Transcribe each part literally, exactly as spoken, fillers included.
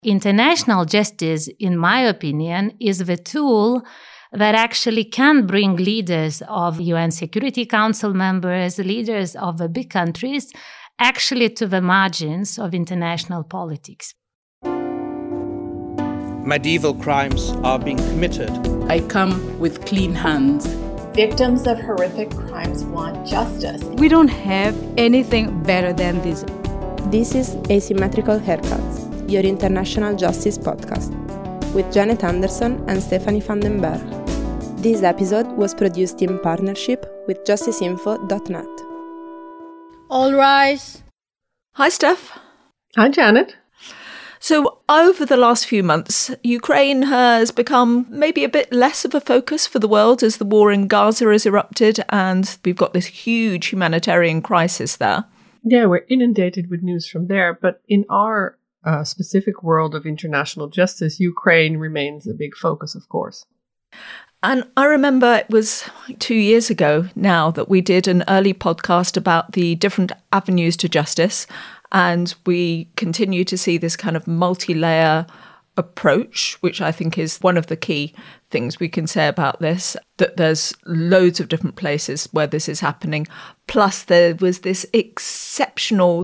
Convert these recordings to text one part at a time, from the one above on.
International justice, in my opinion, is the tool that actually can bring leaders of U N Security Council members, leaders of the big countries, actually to the margins of international politics. Medieval crimes are being committed. I come with clean hands. Victims of horrific crimes want justice. We don't have anything better than this. This is Asymmetrical Haircuts, your international justice podcast, with Janet Anderson and Stephanie van den Berg. This episode was produced in partnership with justice info dot net. All rise. Hi, Steph. Hi, Janet. So over the last few months, Ukraine has become maybe a bit less of a focus for the world as the war in Gaza has erupted and we've got this huge humanitarian crisis there. Yeah, we're inundated with news from there. But in our uh, specific world of international justice, Ukraine remains a big focus, of course. And I remember it was two years ago now that we did an early podcast about the different avenues to justice. And we continue to see this kind of multi-layer approach, which I think is one of the key things we can say about this, that there's loads of different places where this is happening. Plus, there was this exceptional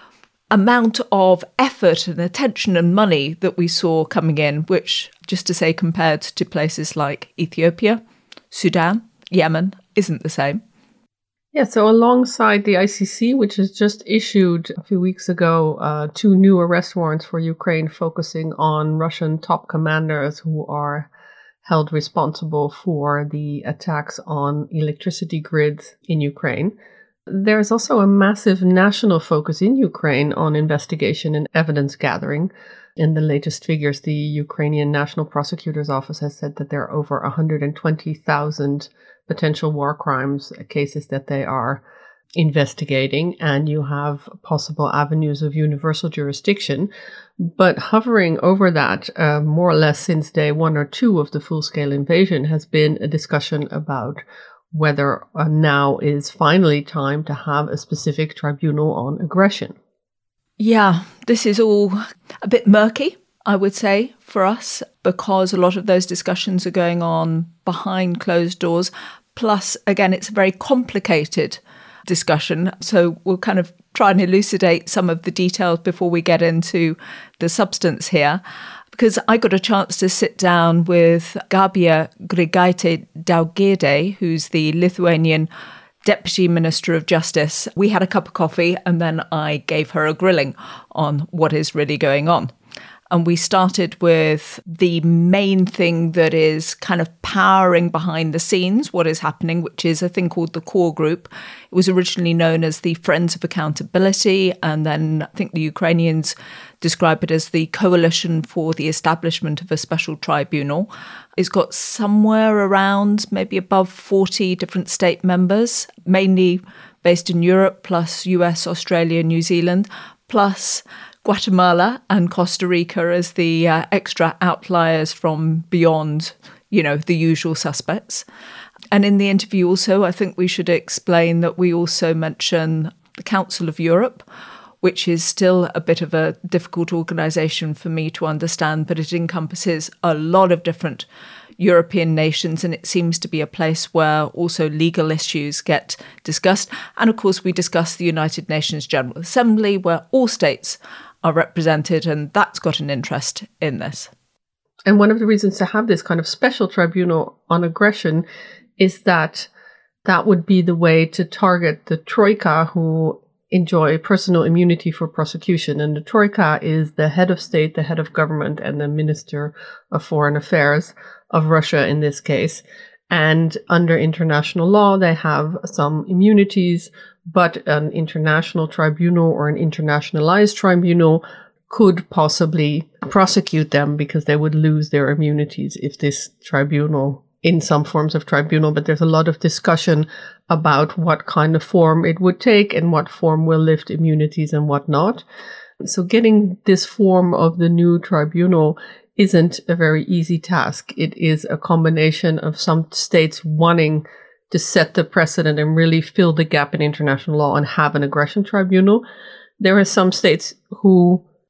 amount of effort and attention and money that we saw coming in, which, just to say, compared to places like Ethiopia, Sudan, Yemen, isn't the same. Yeah, so alongside the I C C, which has just issued a few weeks ago uh, two new arrest warrants for Ukraine focusing on Russian top commanders who are held responsible for the attacks on electricity grids in Ukraine. There's also a massive national focus in Ukraine on investigation and evidence gathering. In the latest figures, the Ukrainian National Prosecutor's Office has said that there are over one hundred twenty thousand potential war crimes cases that they are investigating, and you have possible avenues of universal jurisdiction. But hovering over that, uh, more or less since day one or two of the full-scale invasion, has been a discussion about whether uh, now is finally time to have a specific tribunal on aggression. Yeah, this is all a bit murky, I would say, for us, because a lot of those discussions are going on behind closed doors. Plus, again, it's a very complicated discussion. So we'll kind of try and elucidate some of the details before we get into the substance here. Because I got a chance to sit down with Gabija Grigaitytė-Daugirdaitė, who's the Lithuanian Deputy Minister of Justice. We had a cup of coffee and then I gave her a grilling on what is really going on. And we started with the main thing that is kind of powering behind the scenes, what is happening, which is a thing called the Core Group. It was originally known as the Friends of Accountability, and then I think the Ukrainians describe it as the Coalition for the Establishment of a Special Tribunal. It's got somewhere around maybe above forty different state members, mainly based in Europe, plus U S, Australia, New Zealand, plus Guatemala and Costa Rica as the uh, extra outliers from beyond, you know, the usual suspects. And in the interview also, I think we should explain that we also mention the Council of Europe, which is still a bit of a difficult organisation for me to understand, but it encompasses a lot of different European nations, and it seems to be a place where also legal issues get discussed. And of course, we discuss the United Nations General Assembly, where all states are represented, and that's got an interest in this. And one of the reasons to have this kind of special tribunal on aggression is that that would be the way to target the Troika, who enjoy personal immunity for prosecution. And the Troika is the head of state, the head of government, and the Minister of Foreign Affairs of Russia in this case. And under international law, they have some immunities, but an international tribunal or an internationalized tribunal could possibly prosecute them because they would lose their immunities if this tribunal, in some forms of tribunal, but there's a lot of discussion about what kind of form it would take and what form will lift immunities and what not. So getting this form of the new tribunal isn't a very easy task. It is a combination of some states wanting to set the precedent and really fill the gap in international law and have an aggression tribunal. There are some states who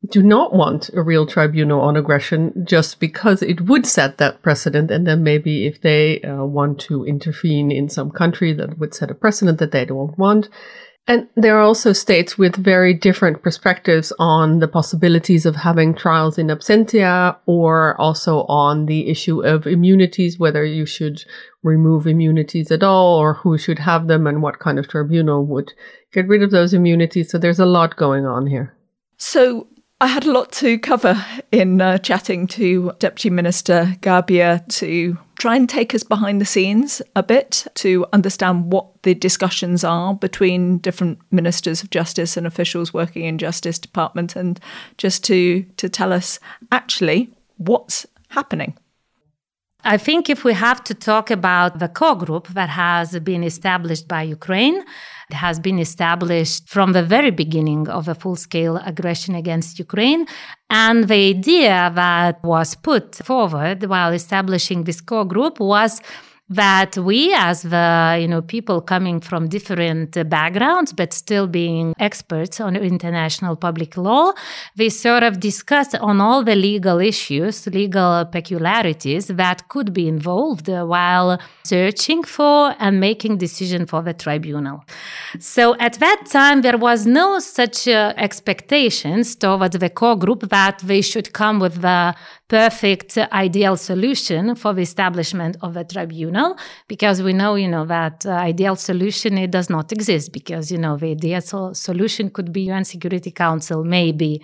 do not want a real tribunal on aggression just because it would set that precedent. And then maybe if they uh, want to intervene in some country, that would set a precedent that they don't want. And there are also states with very different perspectives on the possibilities of having trials in absentia, or also on the issue of immunities, whether you should remove immunities at all, or who should have them, and what kind of tribunal would get rid of those immunities. So there's a lot going on here. So I had a lot to cover in uh, chatting to Deputy Minister Ghabir to try and take us behind the scenes a bit to understand what the discussions are between different ministers of justice and officials working in Justice Department, and just to, to tell us actually what's happening. I think if we have to talk about the core group that has been established by Ukraine, it has been established from the very beginning of a full-scale aggression against Ukraine. And the idea that was put forward while establishing this core group was that we, as the you know people coming from different backgrounds but still being experts on international public law, we sort of discuss on all the legal issues, legal peculiarities that could be involved while searching for and making decision for the tribunal. So at that time, there was no such uh, expectations towards the core group that they should come with the perfect uh, ideal solution for the establishment of a tribunal, because we know, you know, that uh, ideal solution, it does not exist, because, you know, the ideal so- solution could be U N Security Council, maybe.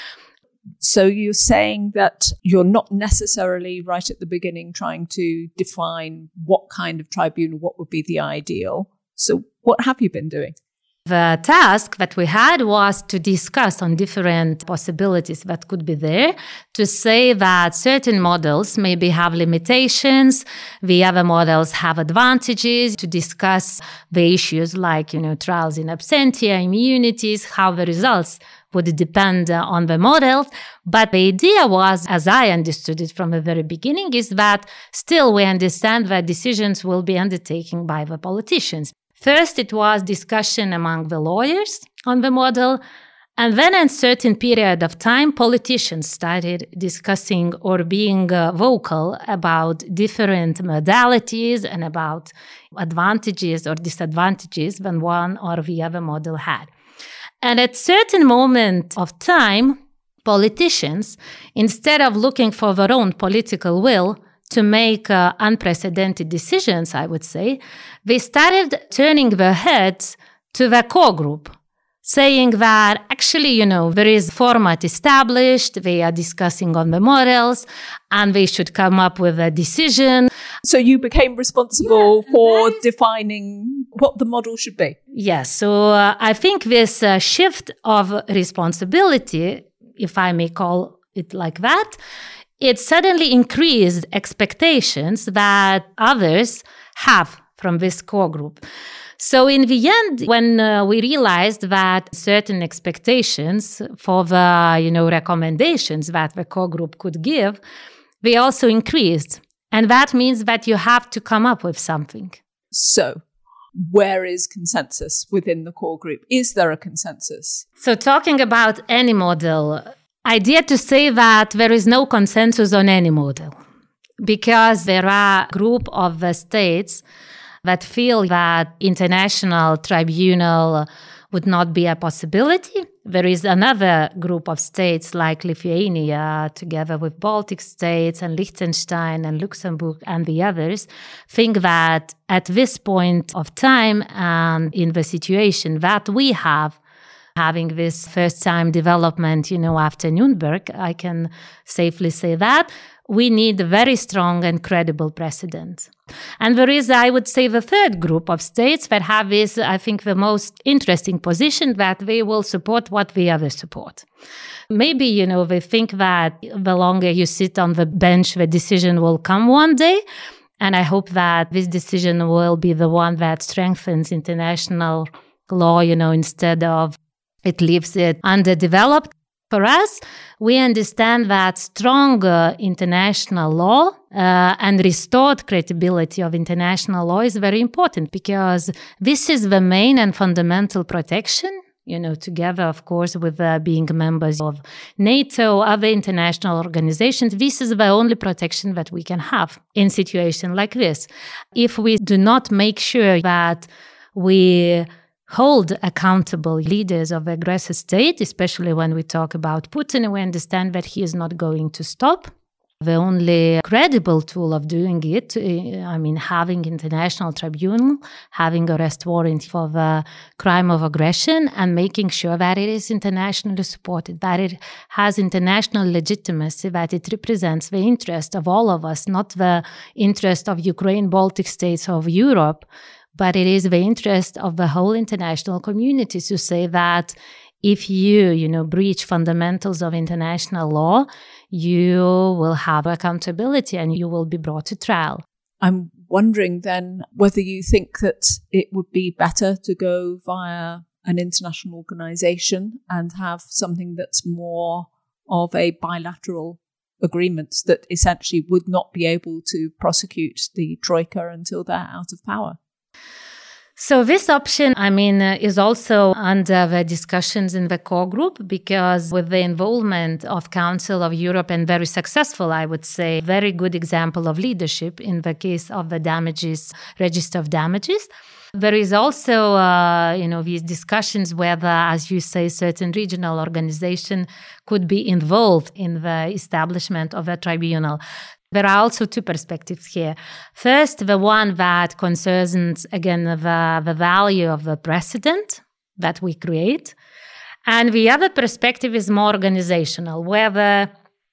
So you're saying that you're not necessarily right at the beginning trying to define what kind of tribunal, what would be the ideal. So what have you been doing? The task that we had was to discuss on different possibilities that could be there, to say that certain models maybe have limitations, the other models have advantages, to discuss the issues like, you know, trials in absentia, immunities, how the results would depend on the models. But the idea was, as I understood it from the very beginning, is that still we understand that decisions will be undertaken by the politicians. First, it was discussion among the lawyers on the model, and then in a certain period of time, politicians started discussing or being uh, vocal about different modalities and about advantages or disadvantages when one or the other model had. And at a certain moment of time, politicians, instead of looking for their own political will to make uh, unprecedented decisions, I would say, they started turning their heads to the core group, saying that actually, you know, there is format established, they are discussing on the models, and they should come up with a decision. So you became responsible yes, for is- defining what the model should be. Yes, so uh, I think this uh, shift of responsibility, if I may call it like that, it suddenly increased expectations that others have from this core group. So in the end, when uh, we realized that certain expectations for the, you know, recommendations that the core group could give, they also increased. And that means that you have to come up with something. So where is consensus within the core group? Is there a consensus? So talking about any model, I dare to say that there is no consensus on any model, because there are a group of uh, states that feel that international tribunal would not be a possibility. There is another group of states like Lithuania, together with Baltic states and Liechtenstein and Luxembourg and the others, think that at this point of time and in the situation that we have, having this first-time development, you know, after Nuremberg, I can safely say that we need a very strong and credible precedent. And there is, I would say, the third group of states that have this, I think, the most interesting position, that they will support what the others support. Maybe, you know, they think that the longer you sit on the bench, the decision will come one day. And I hope that this decision will be the one that strengthens international law, you know, instead of it leaves it underdeveloped. For us, we understand that stronger international law uh, and restored credibility of international law is very important, because this is the main and fundamental protection you know, together, of course, with uh, being members of NATO, other international organizations. This is the only protection that we can have in situations like this. If we do not make sure that we hold accountable leaders of the aggressor state, especially when we talk about Putin, we understand that he is not going to stop. The only credible tool of doing it, I mean, having international tribunal, having arrest warrant for the crime of aggression, and making sure that it is internationally supported, that it has international legitimacy, that it represents the interest of all of us, not the interest of Ukraine, Baltic states, or of Europe, but it is the interest of the whole international community to say that if you, you know, breach fundamentals of international law, you will have accountability and you will be brought to trial. I'm wondering then whether you think that it would be better to go via an international organisation and have something that's more of a bilateral agreement that essentially would not be able to prosecute the Troika until they're out of power. So this option, I mean, uh, is also under the discussions in the core group, because with the involvement of Council of Europe, and very successful, I would say, very good example of leadership in the case of the damages, register of damages. There is also, uh, you know, these discussions whether, as you say, certain regional organization could be involved in the establishment of a tribunal. There are also two perspectives here. First, the one that concerns, again, the, the value of the precedent that we create. And the other perspective is more organizational, whether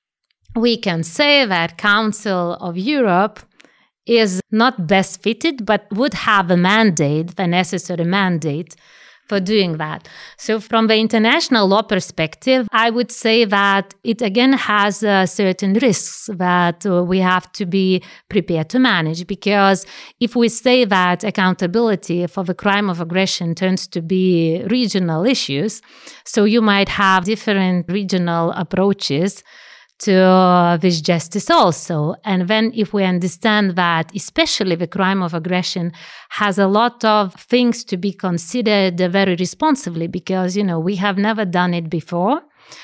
we can say that Council of Europe is not best fitted, but would have a mandate, the necessary mandate, for doing that. So from the international law perspective, I would say that it again has uh, certain risks that uh, we have to be prepared to manage, because if we say that accountability for the crime of aggression turns to be regional issues, so you might have different regional approaches to uh, this justice also. And then if we understand that especially the crime of aggression has a lot of things to be considered very responsibly, because, you know, we have never done it before.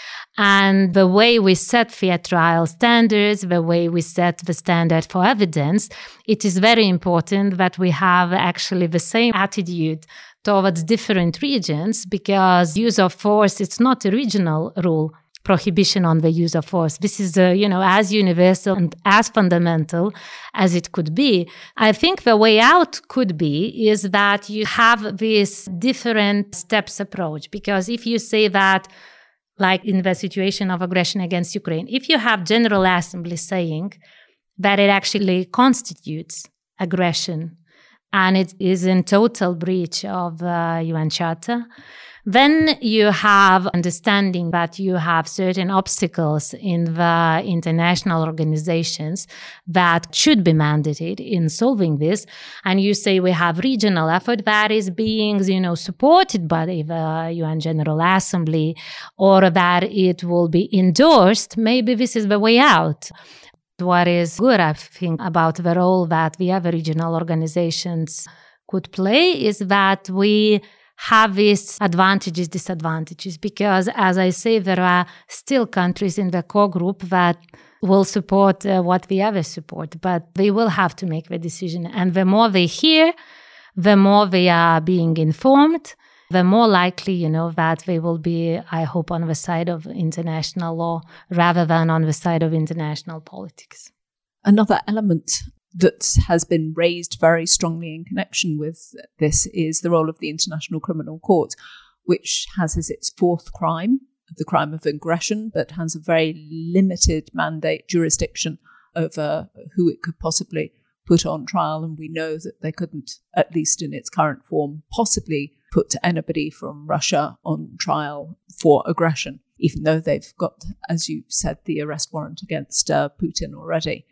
And the way we set fair trial standards, the way we set the standard for evidence, it is very important that we have actually the same attitude towards different regions, because use of force, it's not a regional rule. Prohibition on the use of force. This is, uh, you know, as universal and as fundamental as it could be. I think the way out could be is that you have this different steps approach, because if you say that, like in the situation of aggression against Ukraine, if you have General Assembly saying that it actually constitutes aggression and it is in total breach of the U N Charter, then you have understanding that you have certain obstacles in the international organizations that should be mandated in solving this. And you say we have regional effort that is being, you know, supported by the U N General Assembly, or that it will be endorsed. Maybe this is the way out. What is good, I think, about the role that the other regional organizations could play is that we have these advantages, disadvantages, because, as I say, there are still countries in the core group that will support uh, what the others support, but they will have to make the decision. And the more they hear, the more they are being informed, the more likely, you know, that they will be, I hope, on the side of international law rather than on the side of international politics. Another element that has been raised very strongly in connection with this is the role of the International Criminal Court, which has as its fourth crime, the crime of aggression, but has a very limited mandate jurisdiction over who it could possibly put on trial. And we know that they couldn't, at least in its current form, possibly put anybody from Russia on trial for aggression, even though they've got, as you said, the arrest warrant against uh, Putin already.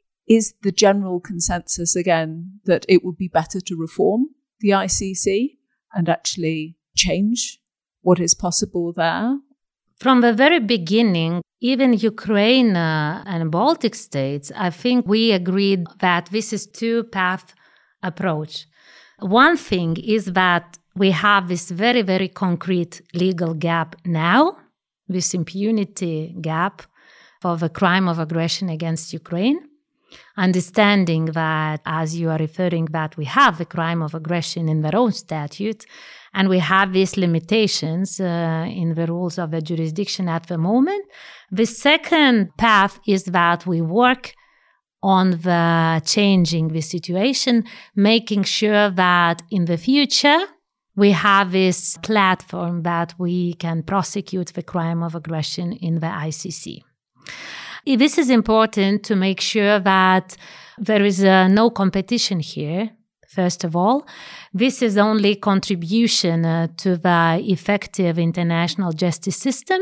Is the general consensus, again, that it would be better to reform the I C C and actually change what is possible there? From the very beginning, even Ukraine uh, and Baltic states, I think we agreed that this is two-path approach. One thing is that we have this very, very concrete legal gap now, this impunity gap for the crime of aggression against Ukraine. Understanding that, as you are referring, that we have the crime of aggression in their own statute, and we have these limitations uh, in the rules of the jurisdiction at the moment. The second path is that we work on the changing the situation, making sure that in the future we have this platform that we can prosecute the crime of aggression in the I C C. This is important to make sure that there is uh, no competition here, first of all. This is only contribution uh, to the effective international justice system.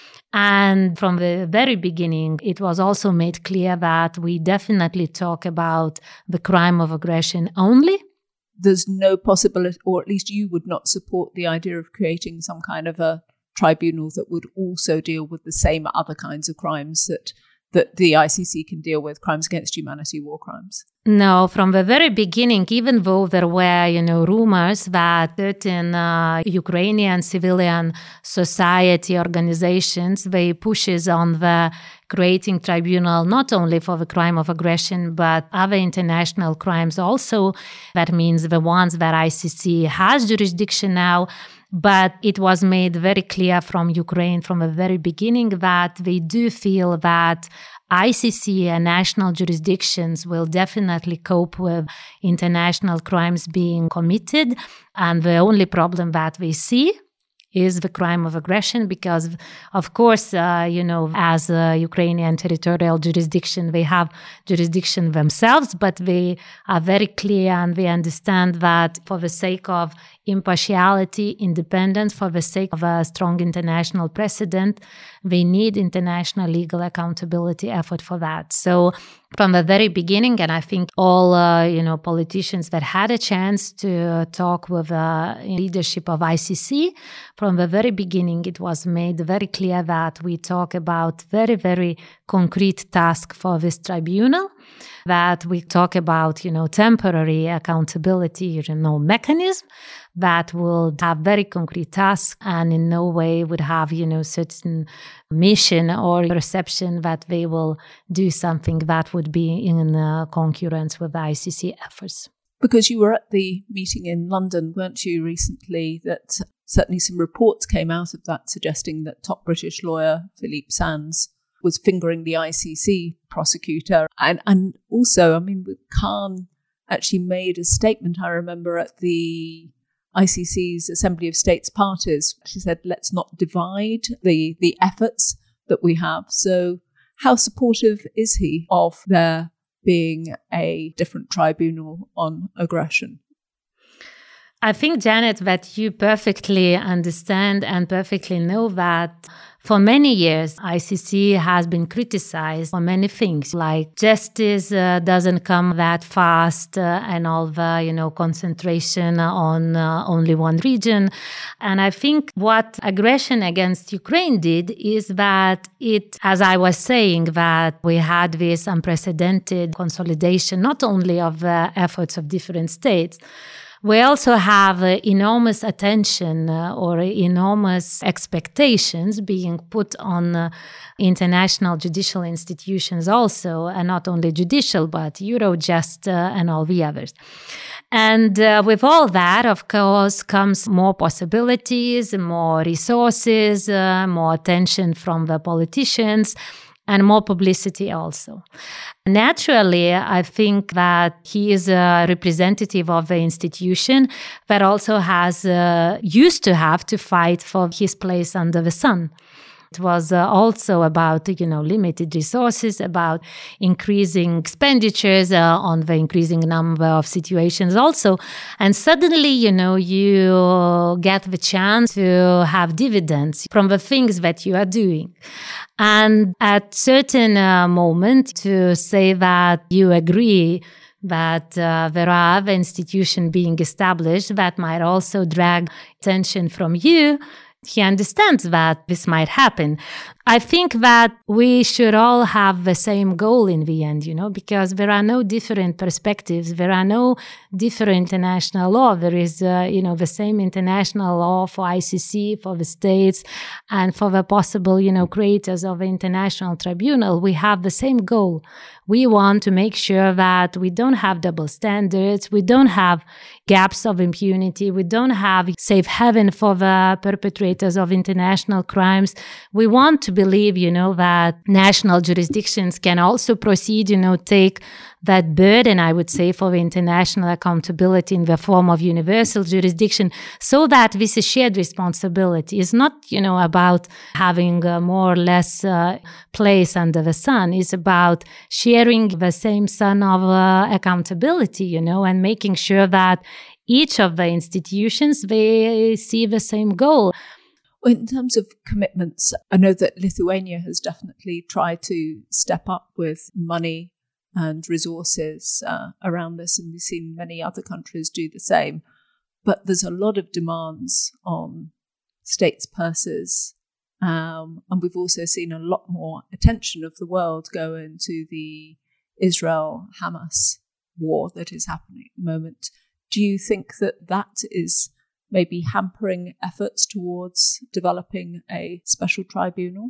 And from the very beginning, it was also made clear that we definitely talk about the crime of aggression only. There's no possibility, or at least you would not support the idea of creating some kind of a tribunal that would also deal with the same other kinds of crimes that that the I C C can deal with, crimes against humanity, war crimes. No, from the very beginning, even though there were, you know, rumors that certain uh, Ukrainian civilian society organizations, they pushes on the creating tribunal not only for the crime of aggression, but other international crimes also. That means the ones that I C C has jurisdiction now. But it was made very clear from Ukraine from the very beginning that they do feel that I C C and national jurisdictions will definitely cope with international crimes being committed. And the only problem that we see is the crime of aggression because, of course, uh, you know, as a Ukrainian territorial jurisdiction, they have jurisdiction themselves, but they are very clear and they understand that for the sake of impartiality, independence, for the sake of a strong international precedent, they need international legal accountability effort for that. So from the very beginning, and I think all, uh, you know, politicians that had a chance to talk with the leadership of I C C, from the very beginning, it was made very clear that we talk about very, very concrete task for this tribunal, that we talk about, you know, temporary accountability, you know, mechanism that will have very concrete tasks and in no way would have, you know, certain mission or perception that they will do something that would be in uh, concurrence with the I C C efforts. Because you were at the meeting in London, weren't you, recently, that certainly some reports came out of that suggesting that top British lawyer Philippe Sands was fingering the I C C prosecutor. And, and also, I mean, Khan actually made a statement, I remember, at the I C C's Assembly of States Parties. She said, let's not divide the, the efforts that we have. So how supportive is he of there being a different tribunal on aggression? I think, Janet, that you perfectly understand and perfectly know that for many years, I C C has been criticized for many things, like justice uh, doesn't come that fast uh, and all the, you know, concentration on uh, only one region. And I think what aggression against Ukraine did is that it, as I was saying, that we had this unprecedented consolidation, not only of the efforts of different states, we also have uh, enormous attention uh, or enormous expectations being put on uh, international judicial institutions also, and not only judicial, but Eurojust uh, and all the others. And uh, with all that, of course, comes more possibilities, more resources, uh, more attention from the politicians, and more publicity also. Naturally, I think that he is a representative of the institution that also has uh, used to have to fight for his place under the sun. It was uh, also about, you know, limited resources, about increasing expenditures uh, on the increasing number of situations also. And suddenly, you know, you get the chance to have dividends from the things that you are doing. And at certain uh, moment to say that you agree that uh, there are other institutions being established that might also drag attention from you, he understands that this might happen. I think that we should all have the same goal in the end, you know, because there are no different perspectives. There are no different international law. There is, uh, you know, the same international law for I C C, for the states, and for the possible, you know, creators of the international tribunal. We have the same goal. We want to make sure that we don't have double standards. We don't have gaps of impunity. We don't have safe haven for the perpetrators of international crimes. We want to believe, you know, that national jurisdictions can also proceed, you know, take that burden, I would say, for the international accountability in the form of universal jurisdiction, so that this is shared responsibility. It's not, you know, about having a more or less uh, place under the sun. It's about sharing the same sun of uh, accountability, you know, and making sure that each of the institutions, they see the same goal. In terms of commitments, I know that Lithuania has definitely tried to step up with money and resources uh, around this, and we've seen many other countries do the same. But there's a lot of demands on states' purses, um, and we've also seen a lot more attention of the world go into the Israel-Hamas war that is happening at the moment. Do you think that that is maybe hampering efforts towards developing a special tribunal?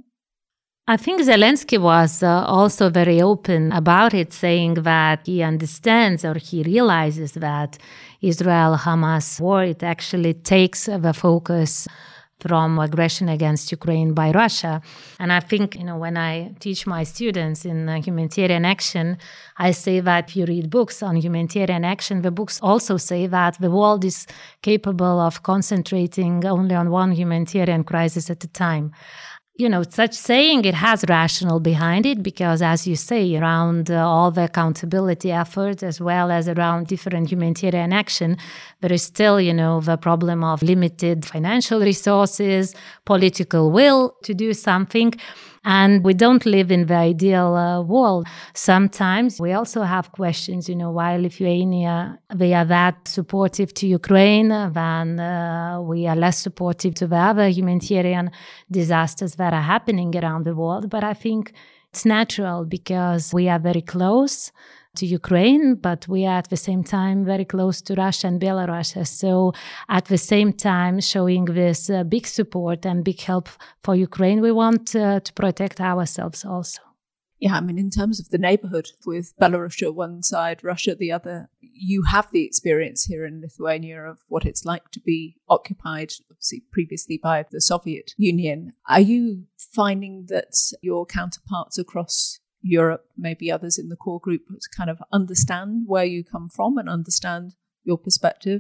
I think Zelensky was uh, also very open about it, saying that he understands or he realizes that Israel-Hamas war, it actually takes the focus from aggression against Ukraine by Russia. And I think, you know, when I teach my students in uh, humanitarian action, I say that if you read books on humanitarian action, the books also say that the world is capable of concentrating only on one humanitarian crisis at a time. You know, such saying, it has rational behind it, because, as you say, around uh, all the accountability efforts, as well as around different humanitarian action, there is still, you know, the problem of limited financial resources, political will to do something. And we don't live in the ideal uh, world. Sometimes we also have questions, you know, why Lithuania, they are that supportive to Ukraine, then uh, we are less supportive to the other humanitarian disasters that are happening around the world. But I think it's natural, because we are very close to Ukraine, but we are at the same time very close to Russia and Belarus. So at the same time, showing this uh, big support and big help for Ukraine, we want uh, to protect ourselves also. Yeah, I mean, in terms of the neighborhood, with Belarus at one side, Russia at the other, you have the experience here in Lithuania of what it's like to be occupied, obviously previously by the Soviet Union. Are you finding that your counterparts across Europe, maybe others in the core group, to kind of understand where you come from and understand your perspective?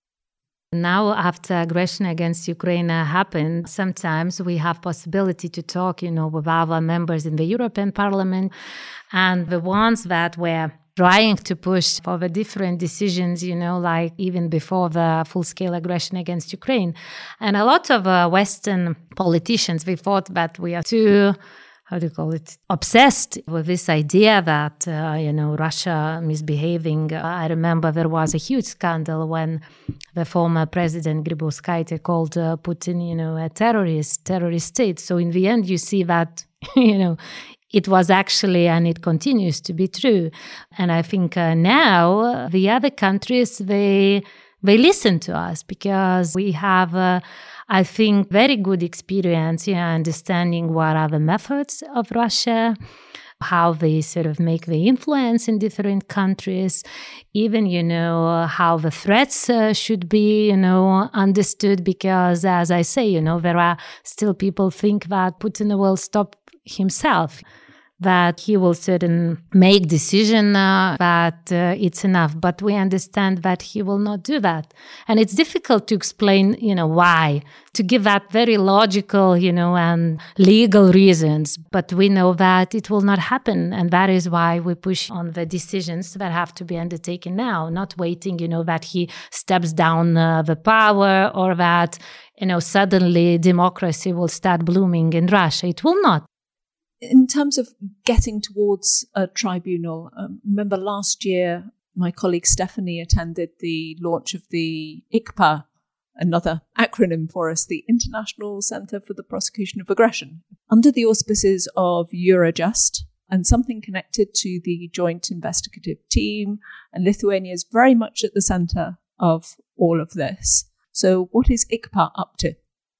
Now, after aggression against Ukraine happened, sometimes we have possibility to talk, you know, with our members in the European Parliament, and the ones that were trying to push for the different decisions, you know, like even before the full-scale aggression against Ukraine. And a lot of uh, Western politicians, we thought that we are too, how do you call it, obsessed with this idea that, uh, you know, Russia misbehaving. I remember there was a huge scandal when the former president Grybauskaitė called uh, Putin, you know, a terrorist, terrorist state. So in the end, you see that, you know, it was actually, and it continues to be true. And I think uh, now uh, the other countries, they they listen to us, because we have uh, I think, very good experience in understanding what are the methods of Russia, how they sort of make the influence in different countries, even, you know, how the threats uh, should be, you know, understood. Because, as I say, you know, there are still people think that Putin will stop himself, that he will certain make decision uh, that uh, it's enough. But we understand that he will not do that. And it's difficult to explain, you know, why, to give that very logical, you know, and legal reasons. But we know that it will not happen. And that is why we push on the decisions that have to be undertaken now, not waiting, you know, that he steps down uh, the power, or that, you know, suddenly democracy will start blooming in Russia. It will not. In terms of getting towards a tribunal, um, remember last year my colleague Stephanie attended the launch of the I C P A another acronym for us, the International Centre for the Prosecution of Aggression, under the auspices of Eurojust and something connected to the Joint Investigative Team. And Lithuania is very much at the centre of all of this. So what is I C P A up to?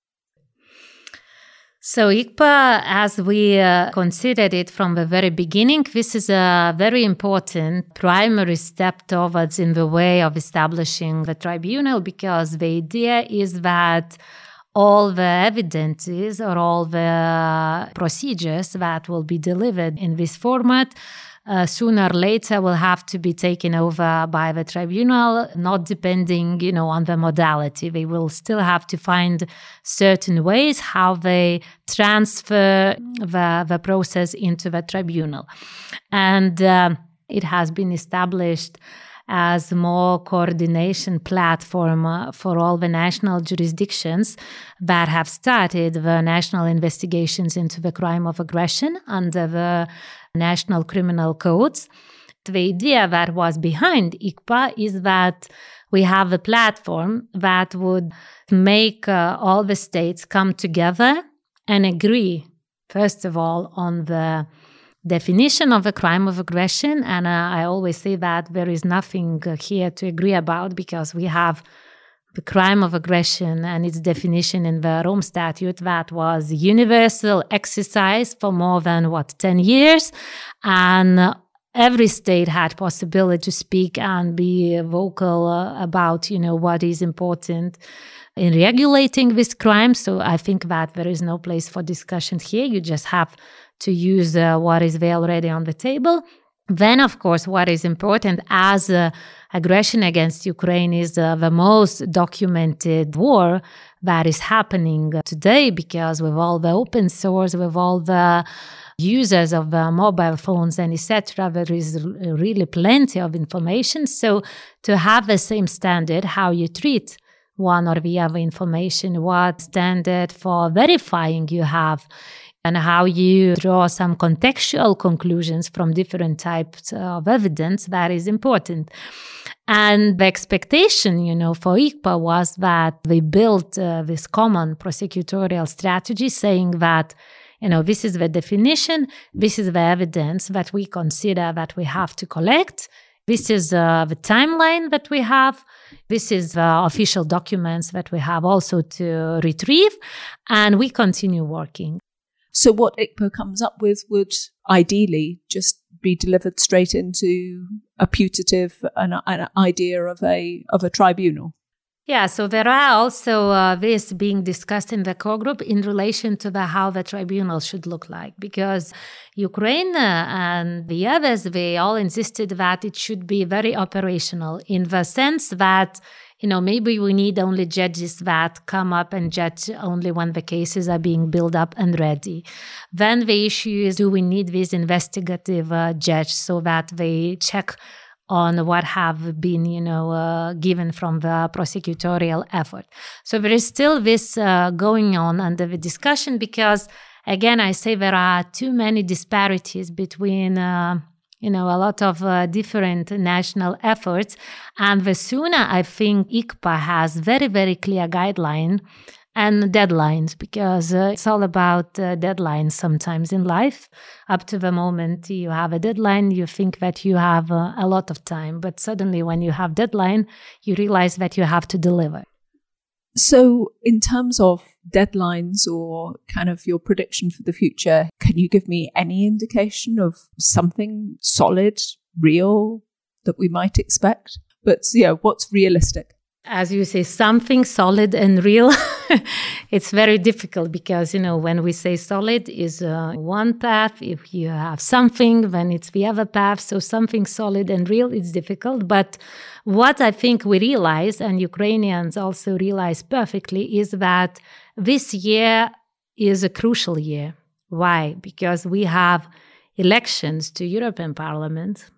So I C P A, as we uh, considered it from the very beginning, this is a very important primary step towards in the way of establishing the tribunal, because the idea is that all the evidences or all the procedures that will be delivered in this format Uh, sooner or later will have to be taken over by the tribunal, not depending, you know, on the modality. They will still have to find certain ways how they transfer the, the process into the tribunal. And uh, it has been established as more coordination platform uh, for all the national jurisdictions that have started the national investigations into the crime of aggression under the national criminal codes. The idea that was behind I C P A is that we have a platform that would make uh, all the states come together and agree, first of all, on the definition of a crime of aggression. And uh, I always say that there is nothing uh, here to agree about, because we have the crime of aggression and its definition in the Rome Statute that was universal exercise for more than, what, ten years. And uh, every state had possibility to speak and be vocal uh, about, you know, what is important in regulating this crime. So I think that there is no place for discussion here. You just have to use uh, what is there already on the table. Then, of course, what is important, as uh, aggression against Ukraine is uh, the most documented war that is happening today, because with all the open source, with all the users of the mobile phones and et cetera, there is really plenty of information. So to have the same standard, how you treat one or the other information, what standard for verifying you have, and how you draw some contextual conclusions from different types of evidence, that is important. And the expectation, you know, for I C P A was that they built uh, this common prosecutorial strategy, saying that, you know, this is the definition, this is the evidence that we consider that we have to collect, this is uh, the timeline that we have, this is the official documents that we have also to retrieve, and we continue working. So what I C P A comes up with would ideally just be delivered straight into a putative, an, an idea of a of a tribunal. Yeah, so there are also uh, this being discussed in the core group in relation to the how the tribunal should look like, because Ukraine uh, and the others, they all insisted that it should be very operational, in the sense that, you know, maybe we need only judges that come up and judge only when the cases are being built up and ready. Then the issue is, do we need this investigative uh, judge so that they check on what have been, you know, uh, given from the prosecutorial effort. So there is still this uh, going on under the discussion, because, again, I say there are too many disparities between uh, you know, a lot of uh, different national efforts. And the sooner, I think, I C P A has very, very clear guideline and deadlines, because uh, it's all about uh, deadlines sometimes in life. Up to the moment you have a deadline, you think that you have uh, a lot of time. But suddenly when you have deadline, you realize that you have to deliver. So in terms of deadlines or kind of your prediction for the future, can you give me any indication of something solid, real that we might expect? But yeah, what's realistic? As you say, something solid and real, it's very difficult, because, you know, when we say solid is uh, one path. If you have something, then it's the other path. So something solid and real is difficult. But what I think we realize, and Ukrainians also realize perfectly, is that this year is a crucial year. Why? Because we have elections to European Parliament.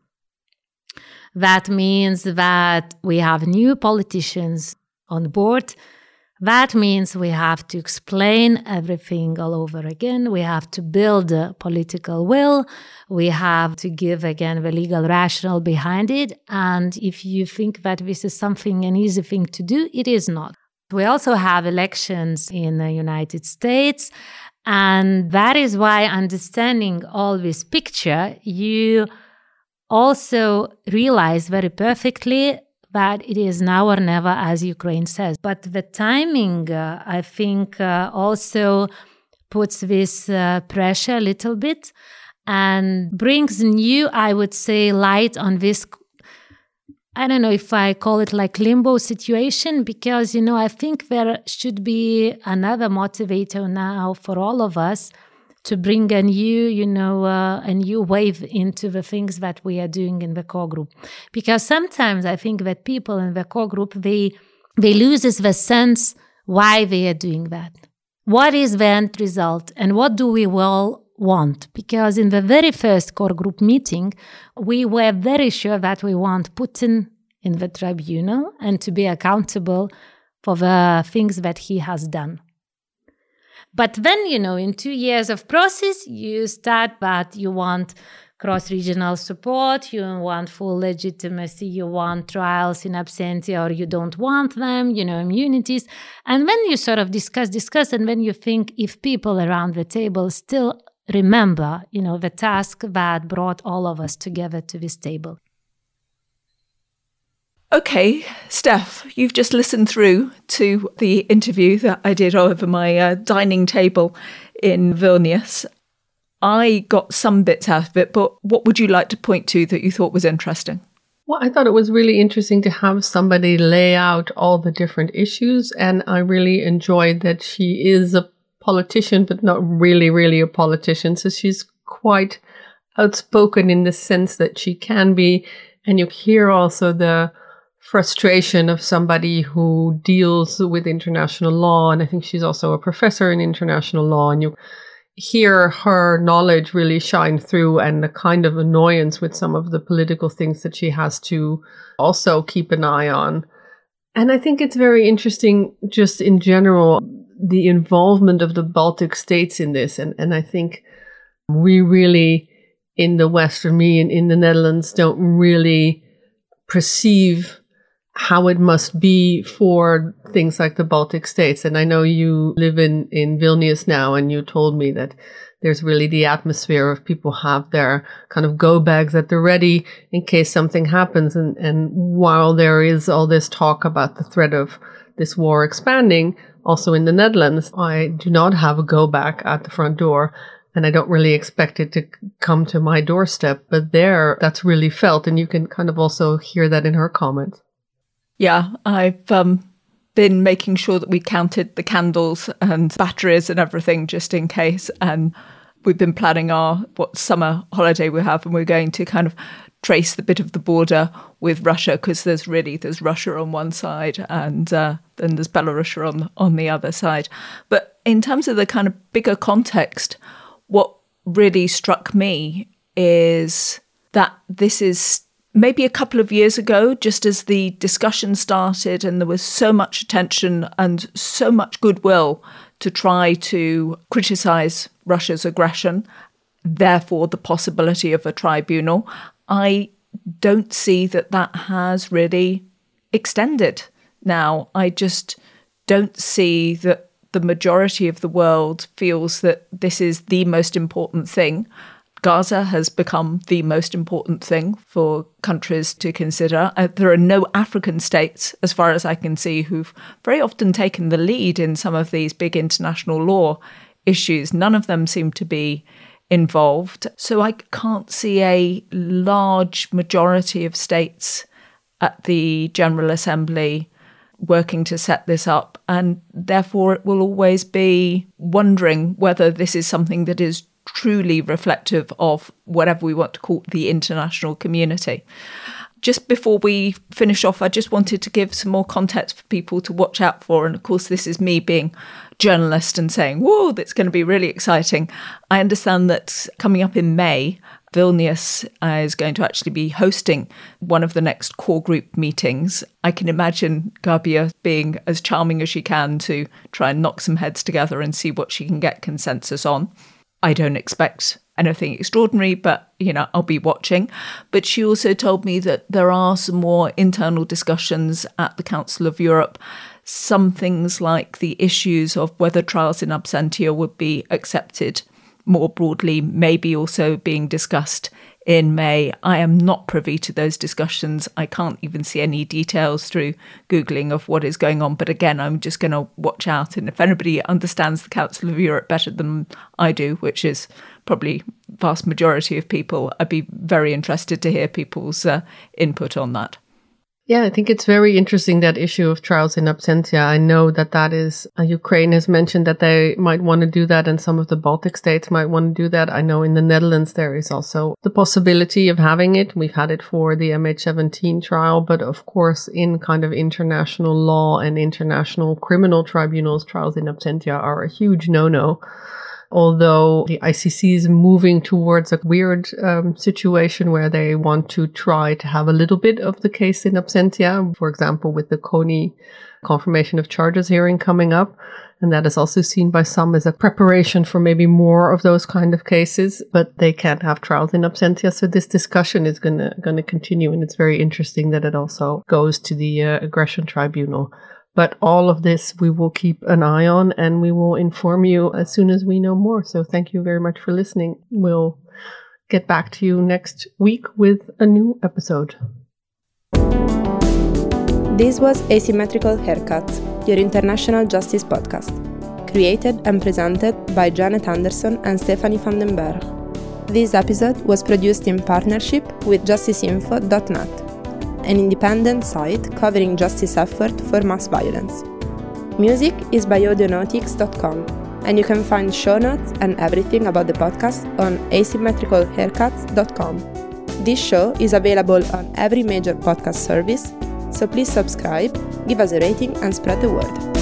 That means that we have new politicians on board. That means we have to explain everything all over again. We have to build a political will. We have to give, again, the legal rationale behind it. And if you think that this is something, an easy thing to do, it is not. We also have elections in the United States. And that is why, understanding all this picture, you also realize very perfectly that it is now or never, as Ukraine says. But the timing, uh, I think, uh, also puts this uh, pressure a little bit and brings new, I would say, light on this. I don't know if I call it like limbo situation, because, you know, I think there should be another motivator now for all of us to bring a new, you know, uh, a new wave into the things that we are doing in the core group. Because sometimes I think that people in the core group, they they lose the sense why they are doing that. What is the end result and what do we all want? Because in the very first core group meeting, we were very sure that we want Putin in the tribunal and to be accountable for the things that he has done. But then, you know, in two years of process, you start that you want cross-regional support, you want full legitimacy, you want trials in absentia or you don't want them, you know, immunities. And when you sort of discuss, discuss, and when you think if people around the table still remember, you know, the task that brought all of us together to this table. Okay, Steph, you've just listened through to the interview that I did over my uh, dining table in Vilnius. I got some bits out of it, but what would you like to point to that you thought was interesting? Well, I thought it was really interesting to have somebody lay out all the different issues, and I really enjoyed that she is a politician, but not really, really a politician. So she's quite outspoken in the sense that she can be, and you hear also the frustration of somebody who deals with international law. And I think she's also a professor in international law. And you hear her knowledge really shine through and the kind of annoyance with some of the political things that she has to also keep an eye on. And I think it's very interesting just in general, the involvement of the Baltic states in this. And, and I think we really in the West, or me in, in the Netherlands, don't really perceive how it must be for things like the Baltic states. And I know you live in, in Vilnius now, and you told me that there's really the atmosphere of people have their kind of go bags at the ready in case something happens. And, and while there is all this talk about the threat of this war expanding, also in the Netherlands, I do not have a go bag at the front door. And I don't really expect it to come to my doorstep. But there, that's really felt. And you can kind of also hear that in her comments. Yeah, I've um, been making sure that we counted the candles and batteries and everything just in case. And we've been planning our what summer holiday we have, and we're going to kind of trace the bit of the border with Russia, because there's really there's Russia on one side and uh, then there's Belarus on on the other side. But in terms of the kind of bigger context, what really struck me is that this is maybe a couple of years ago, just as the discussion started and there was so much attention and so much goodwill to try to criticise Russia's aggression, therefore the possibility of a tribunal, I don't see that that has really extended now. I just don't see that the majority of the world feels that this is the most important thing. Gaza has become the most important thing for countries to consider. Uh, there are no African states, as far as I can see, who've very often taken the lead in some of these big international law issues. None of them seem to be involved. So I can't see a large majority of states at the General Assembly working to set this up. And therefore, it will always be wondering whether this is something that is truly reflective of whatever we want to call the international community. Just before we finish off, I just wanted to give some more context for people to watch out for. And of course, this is me being a journalist and saying, whoa, that's going to be really exciting. I understand that coming up in May, Vilnius is going to actually be hosting one of the next core group meetings. I can imagine Gabija being as charming as she can to try and knock some heads together and see what she can get consensus on. I don't expect anything extraordinary, but, you know, I'll be watching. But she also told me that there are some more internal discussions at the Council of Europe, some things like the issues of whether trials in absentia would be accepted more broadly, maybe also being discussed in May. I am not privy to those discussions. I can't even see any details through Googling of what is going on. But again, I'm just going to watch out. And if anybody understands the Council of Europe better than I do, which is probably vast majority of people, I'd be very interested to hear people's uh, input on that. Yeah, I think it's very interesting, that issue of trials in absentia. I know that that is, uh, Ukraine has mentioned that they might want to do that, and some of the Baltic states might want to do that. I know in the Netherlands there is also the possibility of having it. We've had it for the M H seventeen trial, but of course in kind of international law and international criminal tribunals, trials in absentia are a huge no-no. Although the I C C is moving towards a weird um, situation where they want to try to have a little bit of the case in absentia, for example, with the Kony confirmation of charges hearing coming up. And that is also seen by some as a preparation for maybe more of those kind of cases, but they can't have trials in absentia. So this discussion is going to going to continue. And it's very interesting that it also goes to the uh, aggression tribunal. But all of this we will keep an eye on, and we will inform you as soon as we know more. So thank you very much for listening. We'll get back to you next week with a new episode. This was Asymmetrical Haircuts, your international justice podcast, created and presented by Janet Anderson and Stephanie van den Berg. This episode was produced in partnership with justice info dot net, an independent site covering justice effort for mass violence. Music is by audionautics dot com, and you can find show notes and everything about the podcast on asymmetrical haircuts dot com. This show is available on every major podcast service, so please subscribe, give us a rating, and spread the word.